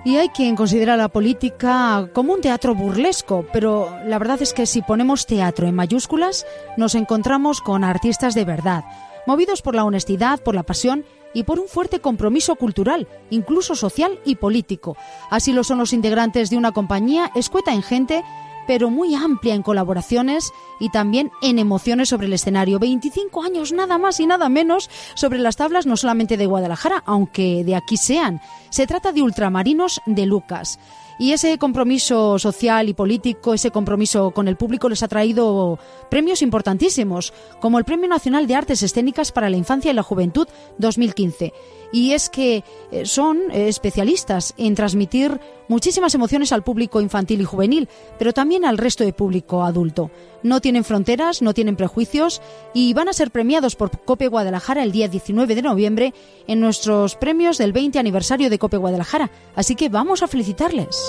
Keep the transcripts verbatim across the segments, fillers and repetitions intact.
Y hay quien considera la política como un teatro burlesco, pero la verdad es que si ponemos teatro en mayúsculas, nos encontramos con artistas de verdad, movidos por la honestidad, por la pasión y por un fuerte compromiso cultural, incluso social y político. Así lo son los integrantes de una compañía escueta en gente, pero muy amplia en colaboraciones y también en emociones sobre el escenario. veinticinco años nada más y nada menos sobre las tablas, no solamente de Guadalajara, aunque de aquí sean. Se trata de Ultramarinos de Lucas. Y ese compromiso social y político, ese compromiso con el público les ha traído premios importantísimos, como el Premio Nacional de Artes Escénicas para la Infancia y la Juventud dos mil quince. Y es que son especialistas en transmitir muchísimas emociones al público infantil y juvenil, pero también al resto de público adulto. No tienen fronteras, no tienen prejuicios y van a ser premiados por COPE Guadalajara el día diecinueve de noviembre en nuestros premios del veinte aniversario de COPE Guadalajara. Así que vamos a felicitarles.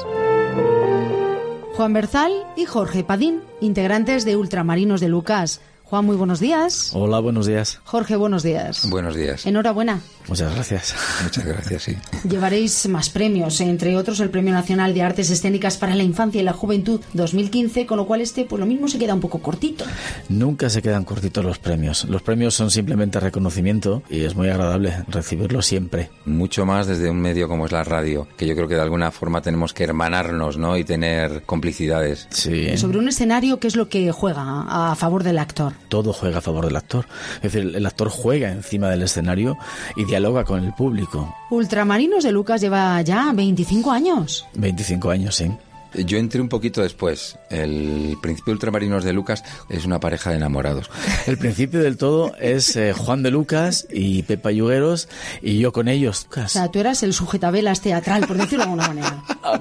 Juan Berzal y Jorge Padín, integrantes de Ultramarinos de Lucas. Juan, muy buenos días. Hola, buenos días. Jorge, buenos días. Buenos días. Enhorabuena. Muchas gracias. Muchas gracias, sí. Llevaréis más premios, entre otros el Premio Nacional de Artes Escénicas para la Infancia y la Juventud dos mil quince, con lo cual este, pues lo mismo se queda un poco cortito. Nunca se quedan cortitos los premios. Los premios son simplemente reconocimiento y es muy agradable recibirlos siempre. Mucho más desde un medio como es la radio, que yo creo que de alguna forma tenemos que hermanarnos, ¿no? Y tener complicidades. Sí. Sobre un escenario, ¿qué es lo que juega a favor del actor? Todo juega a favor del actor. Es decir, el actor juega encima del escenario y dialoga con el público. Ultramarinos de Lucas lleva ya veinticinco años. veinticinco años, sí. Yo entré un poquito después. El principio de Ultramarinos de Lucas es una pareja de enamorados. El principio del todo es eh, Juan de Lucas y Pepa Yugueros y yo con ellos. O sea, tú eras el sujetabelas teatral, por decirlo de alguna manera.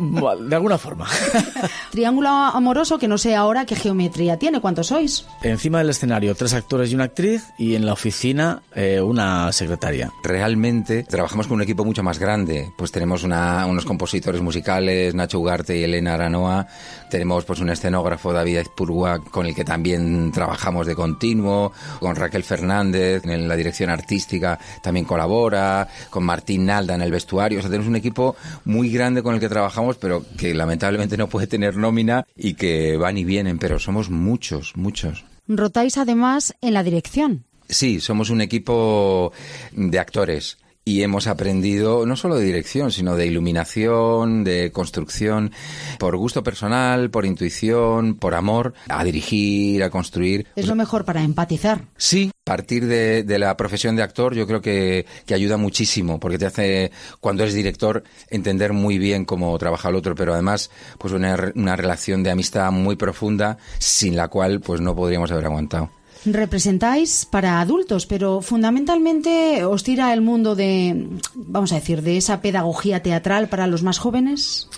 De alguna forma. Triángulo amoroso que no sé ahora qué geometría tiene. ¿Cuántos sois? Encima del escenario, tres actores y una actriz, y en la oficina eh, una secretaria. Realmente trabajamos con un equipo mucho más grande. Pues tenemos una, unos compositores musicales, Nacho Ugarte y Elena Aranoa. Tenemos pues un escenógrafo, David Aizpurua, con el que también trabajamos de continuo, con Raquel Fernández en la dirección artística también colabora, con Martín Nalda en el vestuario. O sea, tenemos un equipo muy grande con el que trabajamos, pero que lamentablemente no puede tener nómina y que van y vienen, pero somos muchos, muchos. Rotáis además en la dirección. Sí, somos un equipo de actores. Y hemos aprendido no solo de dirección, sino de iluminación, de construcción, por gusto personal, por intuición, por amor, a dirigir, a construir. Es lo mejor para empatizar. Sí, partir de, de la profesión de actor yo creo que, que ayuda muchísimo, porque te hace, cuando eres director, entender muy bien cómo trabaja el otro, pero además pues una, una relación de amistad muy profunda, sin la cual pues no podríamos haber aguantado. Representáis para adultos, pero fundamentalmente os tira el mundo de, vamos a decir, de esa pedagogía teatral para los más jóvenes.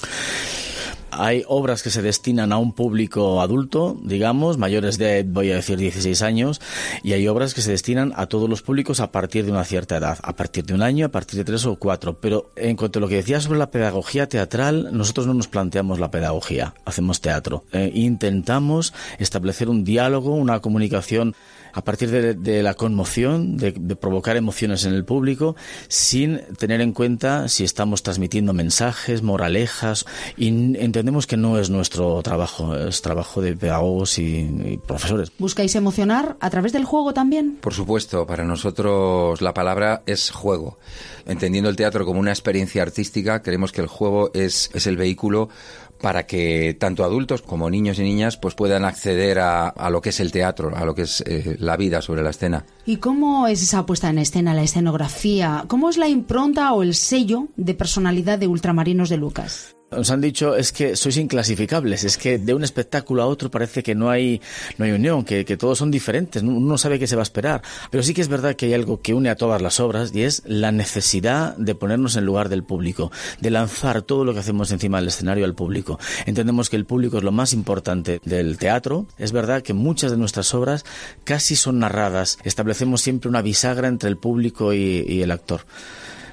Hay obras que se destinan a un público adulto, digamos, mayores de, voy a decir, dieciséis años, y hay obras que se destinan a todos los públicos a partir de una cierta edad, a partir de un año, a partir de tres o cuatro. Pero en cuanto a lo que decías sobre la pedagogía teatral, nosotros no nos planteamos la pedagogía, hacemos teatro. Eh, intentamos establecer un diálogo, una comunicación a partir de, de la conmoción, de, de provocar emociones en el público, sin tener en cuenta si estamos transmitiendo mensajes, moralejas, y entendemos que no es nuestro trabajo, es trabajo de pedagogos y, y profesores. ¿Buscáis emocionar a través del juego también? Por supuesto, para nosotros la palabra es juego. Entendiendo el teatro como una experiencia artística, creemos que el juego es, es el vehículo para que tanto adultos como niños y niñas pues puedan acceder a, a lo que es el teatro, a lo que es eh, la vida sobre la escena. ¿Y cómo es esa puesta en escena, la escenografía? ¿Cómo es la impronta o el sello de personalidad de Ultramarinos de Lucas? Nos han dicho es que sois inclasificables, es que de un espectáculo a otro parece que no hay no hay unión, que, que todos son diferentes, uno no sabe qué se va a esperar. Pero sí que es verdad que hay algo que une a todas las obras y es la necesidad de ponernos en lugar del público, de lanzar todo lo que hacemos encima del escenario al público. Entendemos que el público es lo más importante del teatro. Es verdad que muchas de nuestras obras casi son narradas, establecemos siempre una bisagra entre el público y, y el actor.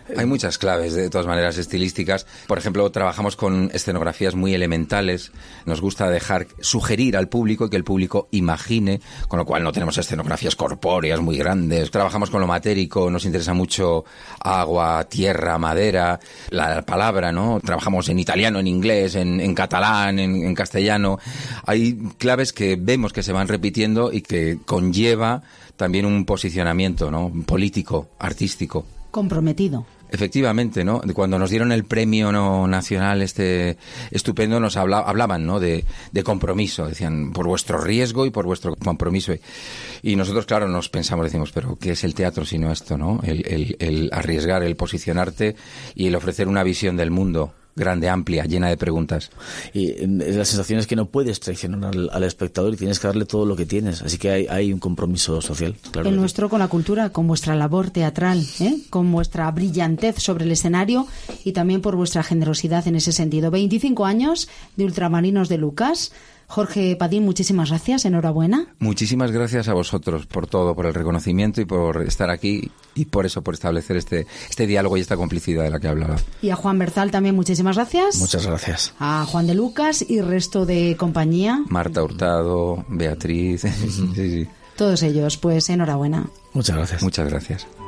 Hay muchas claves, de todas maneras, estilísticas. Por ejemplo, trabajamos con escenografías muy elementales. Nos gusta dejar, sugerir al público y que el público imagine, con lo cual no tenemos escenografías corpóreas muy grandes. Trabajamos con lo matérico, nos interesa mucho agua, tierra, madera, la palabra, ¿no? Trabajamos en italiano, en inglés, en, en catalán, en, en castellano. Hay claves que vemos que se van repitiendo y que conlleva también un posicionamiento, ¿no? Político, artístico. Comprometido. Efectivamente, ¿no? Cuando nos dieron el premio no nacional este estupendo, nos habla, hablaban, ¿no? De, de compromiso, decían, por vuestro riesgo y por vuestro compromiso. Y nosotros, claro, nos pensamos, decimos, pero ¿qué es el teatro sino esto, no? El, el, el arriesgar, el posicionarte y el ofrecer una visión del mundo grande, amplia, llena de preguntas. Y la sensación es que no puedes traicionar al, al espectador y tienes que darle todo lo que tienes. Así que hay, hay un compromiso social. Claro. El nuestro con la cultura, con vuestra labor teatral, ¿eh? Con vuestra brillantez sobre el escenario y también por vuestra generosidad en ese sentido. veinticinco años de Ultramarinos de Lucas. Jorge Padín, muchísimas gracias, enhorabuena. Muchísimas gracias a vosotros por todo, por el reconocimiento y por estar aquí y por eso, por establecer este, este diálogo y esta complicidad de la que hablaba. Y a Juan Berzal también muchísimas gracias. Muchas gracias. A Juan de Lucas y resto de compañía. Marta Hurtado, Beatriz, sí, sí. Todos ellos, pues enhorabuena. Muchas gracias. Muchas gracias.